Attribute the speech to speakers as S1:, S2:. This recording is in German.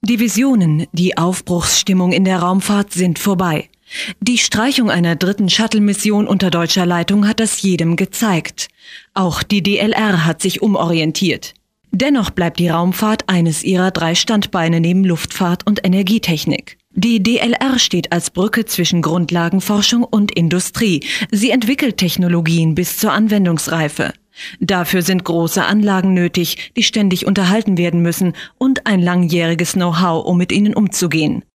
S1: Die Visionen, die Aufbruchsstimmung in der Raumfahrt sind vorbei. Die Streichung einer dritten Shuttle-Mission unter deutscher Leitung hat das jedem gezeigt. Auch die DLR hat sich umorientiert. Dennoch bleibt die Raumfahrt eines ihrer 3 Standbeine neben Luftfahrt und Energietechnik. Die DLR steht als Brücke zwischen Grundlagenforschung und Industrie. Sie entwickelt Technologien bis zur Anwendungsreife. Dafür sind große Anlagen nötig, die ständig unterhalten werden müssen, und ein langjähriges Know-how, um mit ihnen umzugehen.